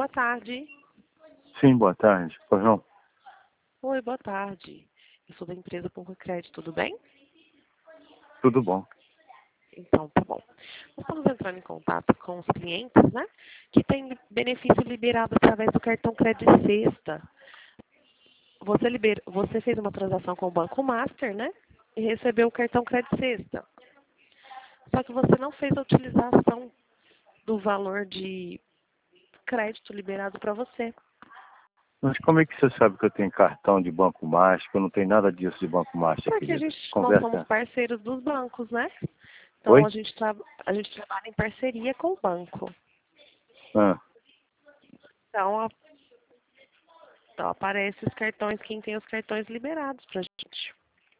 boa tarde. Sim, boa tarde. Pois não? Oi, boa tarde. Eu sou da empresa Pouco Crédito, tudo bem? Tudo bom. Então, tá bom. Nós estamos entrando em contato com os clientes, né? Que têm benefício liberado através do cartão Crédito Sexta. Você fez uma transação com o Banco Master, né? E recebeu o cartão Crédito Sexta. Só que você não fez a utilização do valor de crédito liberado para você. Mas como é que você sabe que eu tenho cartão de Banco Master, que eu não tenho nada disso de Banco Master, Porque querido? nós somos Conversa. parceiros dos bancos, né? Então Oi? a gente trabalha em parceria com o banco. Ah, Então, aparece os cartões, quem tem os cartões liberados pra gente.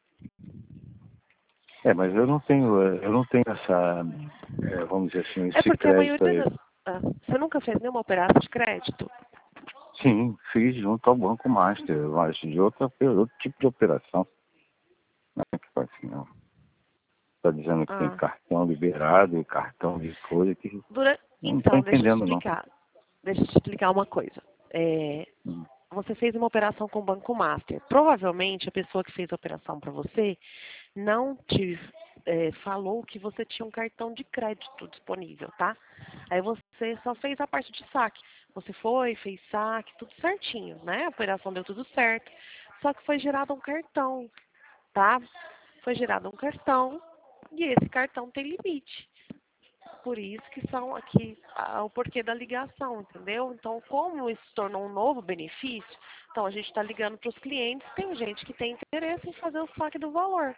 mas eu não tenho essa, vamos dizer assim, É esse porque a crédito maioria aí. das... você nunca fez nenhuma operação de crédito? Sim, fiz junto ao Banco Master, mas de outro tipo de operação. Não é que faz assim, não. Está dizendo que tem Ah, cartão liberado e cartão de coisa que não estou Então, entendendo, não. Deixa eu te explicar uma coisa. Hum. Você fez uma operação com o Banco Master. Provavelmente a pessoa que fez a operação para você não te falou que você tinha um cartão de crédito disponível, tá? Aí você só fez a parte de saque. Você fez saque, tudo certinho, né? A operação deu tudo certo. Só que foi gerado um cartão, tá? Foi gerado um cartão e esse cartão tem limite. Por isso que são aqui o porquê da ligação, entendeu? Então, como isso se tornou um novo benefício, então a gente está ligando para os clientes, tem gente que tem interesse em fazer o saque do valor,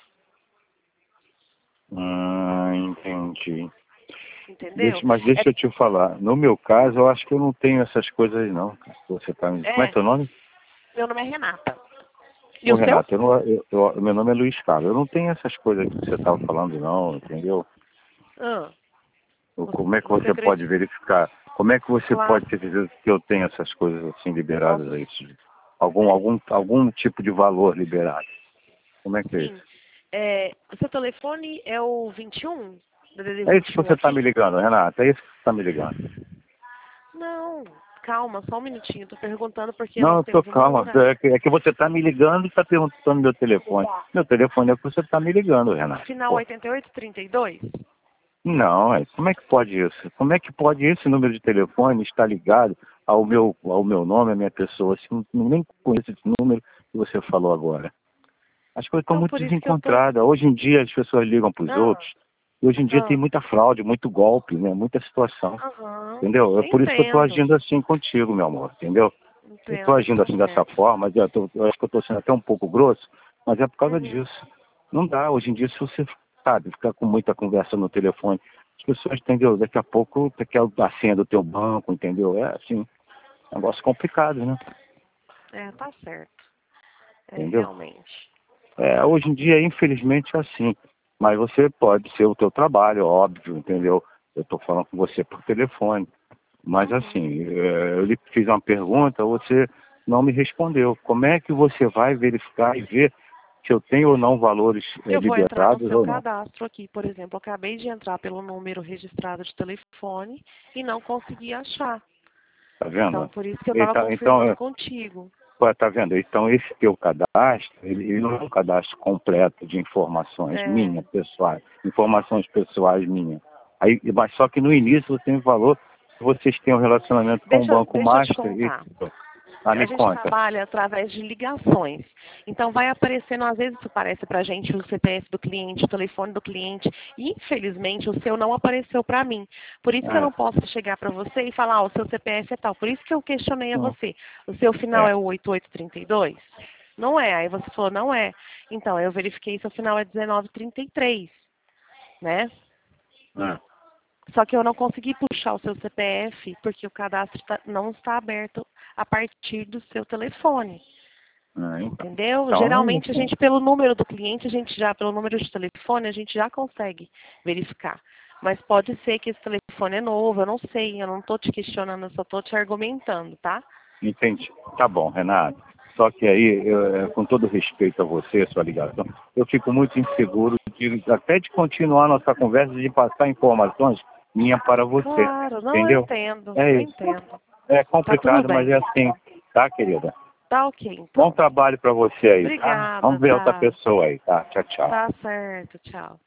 Entendi. entendeu? Mas deixa eu te falar. No meu caso, eu acho que eu não tenho essas coisas aí, não. Você tá... Como é É, teu nome? meu nome é Renata. E Ô, o seu? Renato, meu nome é Luiz Carlos. Eu não tenho essas coisas que você estava falando, não, entendeu? Ah, Como é que você você pode acredita? verificar? Como é que você Claro. pode ter certeza que eu tenho essas coisas assim liberadas Nossa, aí? Algum tipo de valor liberado? Como é que é sim. isso? O seu telefone é o 21? DDD É isso que 21 você está me aqui? ligando, Renato. É isso que você está me ligando. Não, calma, só um minutinho. Estou perguntando porque Não, nós eu tô temos uma calma. outra. É que você está me ligando e está perguntando meu telefone. Meu telefone é que você está me ligando, Renato. Final Pô. 8832? Não, como é que pode isso? Como é que pode esse número de telefone estar ligado ao meu nome, à minha pessoa? Assim, nem conheço esse número que você falou agora. As coisas estão Então, muito por isso que eu tô. desencontradas. Hoje em dia as pessoas ligam para os Ah, outros. E hoje em dia tem ah, muita fraude, muito golpe, né? Muita situação. aham. Entendeu? É por isso que eu estou Entendo. agindo assim contigo, meu amor. Entendeu? Eu estou Entendo, agindo tá assim dessa certo. forma, mas eu acho que eu estou sendo até um pouco grosso, mas é por causa Uhum. disso. Não dá, hoje em dia, se você, sabe, ficar com muita conversa no telefone, as pessoas, entendeu? Daqui a pouco quer a senha do teu banco, entendeu? É assim, negócio complicado, né? Tá certo. Entendeu? Realmente. Hoje em dia, infelizmente, é assim. Mas você pode ser o teu trabalho, óbvio, entendeu? Eu estou falando com você por telefone. Mas Uhum. assim, eu lhe fiz uma pergunta, você não me respondeu. Como é que você vai verificar e ver se eu tenho ou não valores Eu vou entrar no liberados seu ou não? cadastro aqui, por exemplo. Eu acabei de entrar pelo número registrado de telefone e não consegui achar. Tá Então, vendo? por isso que eu estava Então, confirmando contigo. tá vendo? Então, esse teu cadastro, ele não é um cadastro completo de informações É, minhas, pessoais, informações pessoais minhas. Aí, mas só que no início você me falou que vocês têm um relacionamento com o Banco deixa eu te Master e... contar. Me A gente conta. trabalha através de ligações. Então, vai aparecendo, às vezes aparece para a gente o CPF do cliente, o telefone do cliente. E, infelizmente, o seu não apareceu para mim. Por isso que eu É, não posso chegar para você e falar, o seu CPF é tal. Por isso que eu questionei a hum, você. O seu final é, é o 8832? Não é. Aí você falou, não é. Então, eu verifiquei, seu final é 1933, né? é. Só que eu não consegui puxar o seu CPF porque o cadastro não está aberto a partir do seu telefone. Então, Entendeu? então, Geralmente a assim, gente, pelo número do cliente, pelo número de telefone, a gente já consegue verificar. Mas pode ser que esse telefone é novo, eu não sei, eu não estou te questionando, eu só estou te argumentando, tá? entendi. Tá bom, Renato. Só que aí, com todo respeito a você, a sua ligação, eu fico muito inseguro até de continuar nossa conversa, de passar informações minhas para você. Claro, não, eu Entendeu? entendo, É eu isso. entendo. É complicado, tudo mas bem. é assim, tá, querida? Tá ok, então. Bom trabalho para você aí, tá? Obrigada, Vamos ver outra tá. pessoa aí, tá? Tchau, tchau. Tá certo, tchau.